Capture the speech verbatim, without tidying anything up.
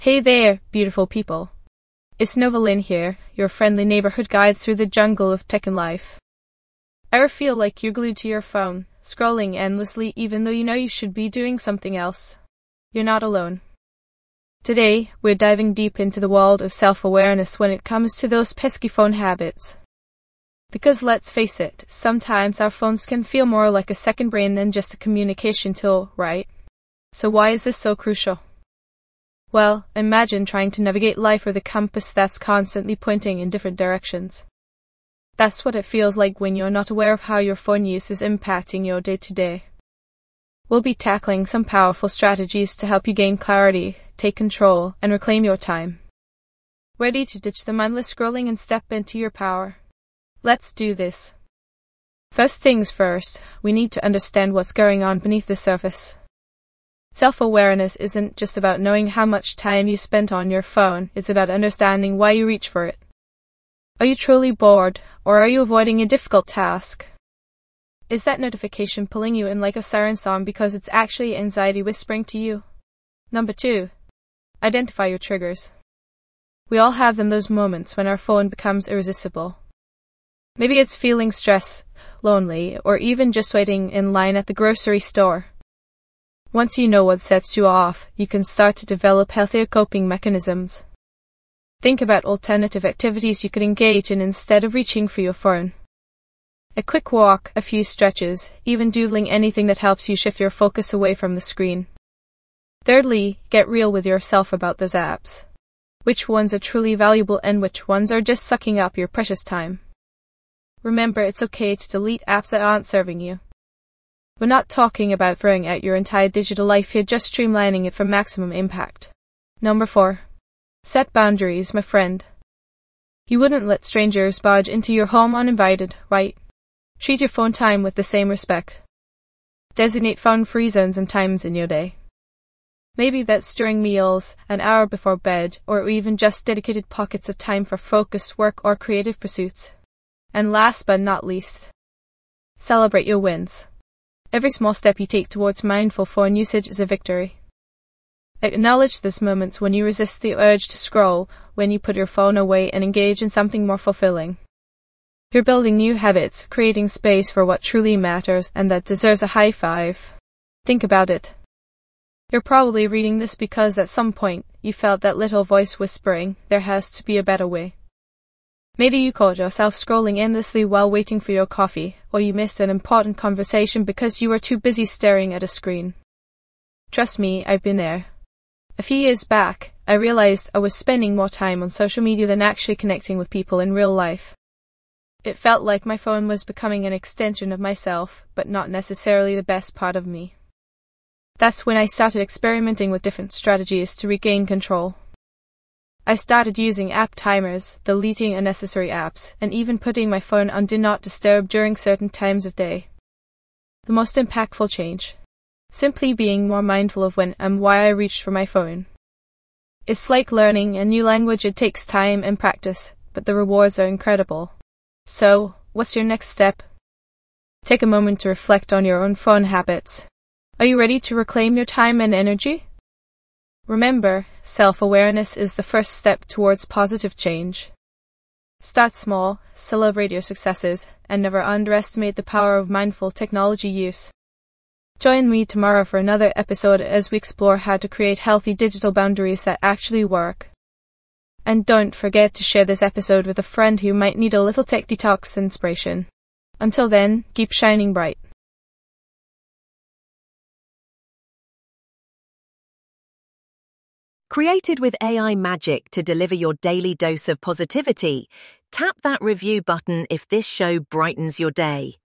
Hey there, beautiful people. It's Novalyn here, your friendly neighborhood guide through the jungle of tech and life. Ever feel like you're glued to your phone, scrolling endlessly even though you know you should be doing something else? You're not alone. Today, we're diving deep into the world of self-awareness when it comes to those pesky phone habits. Because let's face it, sometimes our phones can feel more like a second brain than just a communication tool, right? So why is this so crucial? Well, imagine trying to navigate life with a compass that's constantly pointing in different directions. That's what it feels like when you're not aware of how your phone use is impacting your day-to-day. We'll be tackling some powerful strategies to help you gain clarity, take control, and reclaim your time. Ready to ditch the mindless scrolling and step into your power? Let's do this. First things first, we need to understand what's going on beneath the surface. Self-awareness isn't just about knowing how much time you spent on your phone, it's about understanding why you reach for it. Are you truly bored, or are you avoiding a difficult task? Is that notification pulling you in like a siren song because it's actually anxiety whispering to you? Number two, identify your triggers. We all have them, those moments when our phone becomes irresistible. Maybe it's feeling stressed, lonely, or even just waiting in line at the grocery store. Once you know what sets you off, you can start to develop healthier coping mechanisms. Think about alternative activities you could engage in instead of reaching for your phone. A quick walk, a few stretches, even doodling, anything that helps you shift your focus away from the screen. Thirdly, get real with yourself about those apps. Which ones are truly valuable and which ones are just sucking up your precious time? Remember, it's okay to delete apps that aren't serving you. We're not talking about throwing out your entire digital life here, just streamlining it for maximum impact. Number four. Set boundaries, my friend. You wouldn't let strangers barge into your home uninvited, right? Treat your phone time with the same respect. Designate phone-free zones and times in your day. Maybe that's during meals, an hour before bed, or even just dedicated pockets of time for focused work or creative pursuits. And last but not least, celebrate your wins. Every small step you take towards mindful phone usage is a victory. Acknowledge those moments when you resist the urge to scroll, when you put your phone away and engage in something more fulfilling. You're building new habits, creating space for what truly matters, and that deserves a high five. Think about it. You're probably reading this because at some point you felt that little voice whispering, there has to be a better way. Maybe you caught yourself scrolling endlessly while waiting for your coffee, or you missed an important conversation because you were too busy staring at a screen. Trust me, I've been there. A few years back, I realized I was spending more time on social media than actually connecting with people in real life. It felt like my phone was becoming an extension of myself, but not necessarily the best part of me. That's when I started experimenting with different strategies to regain control. I started using app timers, deleting unnecessary apps, and even putting my phone on Do Not Disturb during certain times of day. The most impactful change? Simply being more mindful of when and why I reached for my phone. It's like learning a new language. It takes time and practice, but the rewards are incredible. So, what's your next step? Take a moment to reflect on your own phone habits. Are you ready to reclaim your time and energy? Remember, self-awareness is the first step towards positive change. Start small, celebrate your successes, and never underestimate the power of mindful technology use. Join me tomorrow for another episode as we explore how to create healthy digital boundaries that actually work. And don't forget to share this episode with a friend who might need a little tech detox inspiration. Until then, keep shining bright. Created with A I magic to deliver your daily dose of positivity, tap that review button if this show brightens your day.